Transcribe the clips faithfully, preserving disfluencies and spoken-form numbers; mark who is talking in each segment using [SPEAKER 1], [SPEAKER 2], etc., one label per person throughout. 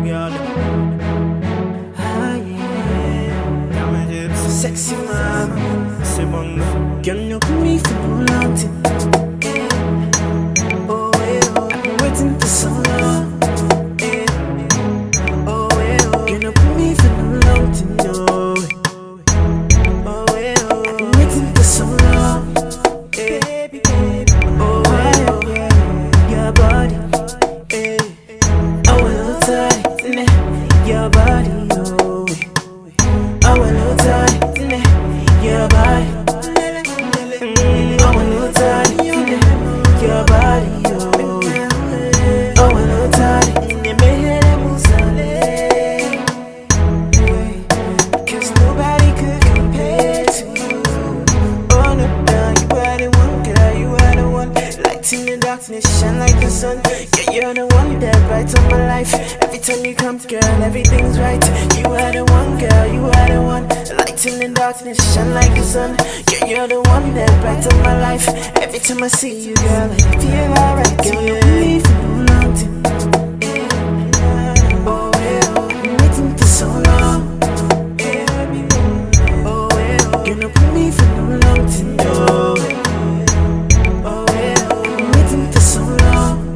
[SPEAKER 1] girl. Ah, yeah. Damn sexy mama. C'est bon. Girl, you put me for no long time. Yeah. Oh, yeah, oh. I've been waiting for so long. Yeah. Oh, yeah, oh. Girl, you put me for no long time, no. Oh, yeah, oh. I've been waiting for so long. Yeah. Baby, baby. Oh, yeah, oh. Yeah. Your body. Yeah. I will tight in it. Your body, oh. I will tight in it. Your body. Mm, I will tight in it. Your body, oh. I will tight in it. Me head and muscle. Cause nobody could compare to you. Oh no, no, you are the one, girl, you are the one. Light in the darkness, shine like the sun. Yeah, you're the one that brights up my life. Every time you come, girl, everything's right. You are the one, girl, you are the one. Light in the darkness, shine like the sun. Yeah, you're the one that brights up my life. Every time I see you, girl, I feel alright. Girl, you believe for no long time. Oh, yeah, oh, been waiting for so long. Oh, yeah, oh, you know, put me for no long time, no. Oh, yeah, oh, been waiting for so long.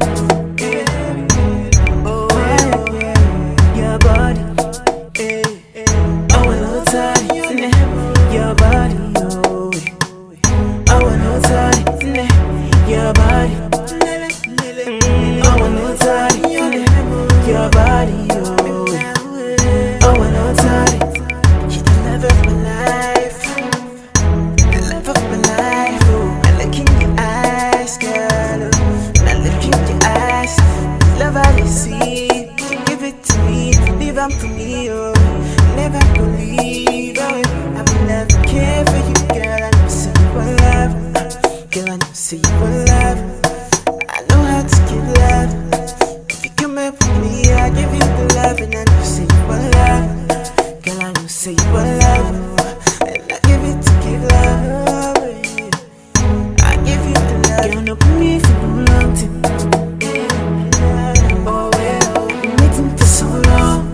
[SPEAKER 1] Oh, yeah, oh, yeah, your body, eh, I want no time in it. Your body, oh, I want no time in it. Your body, mm, I want no time in it. Your body, oh, I want no time. You're the love of my life, the love of my life. Oh, I look in your eyes, girl. Oh, I look in your eyes. Love how they see. You give it to me, leave them for me. Oh, never believe. Oh, I will never care for you, girl. I know say you want love, girl. I know say you want love. I know how to give love. If you come up with me, I give you the love, and I know say you want love, girl. I know say you want love, and I give it to give love. I give you the love. Girl, no put me for no long time. Oh yeah, oh, been waiting for so long.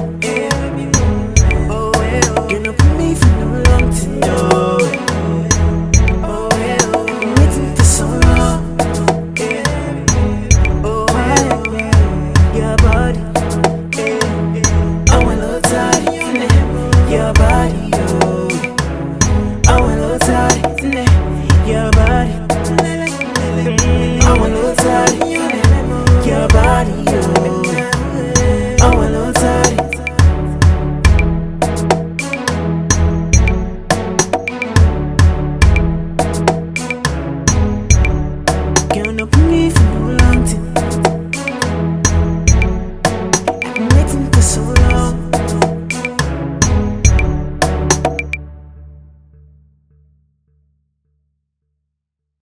[SPEAKER 1] Oh yeah, oh, you know put me for no long time, no. Oh yeah, oh, been waiting for so long. Oh yeah, oh, your body, I want no time in it. Your body, oh, I want no time in it. Your body, mm, I want no time in it. Your body, oh, I want no time. Girl, no put me for no long time.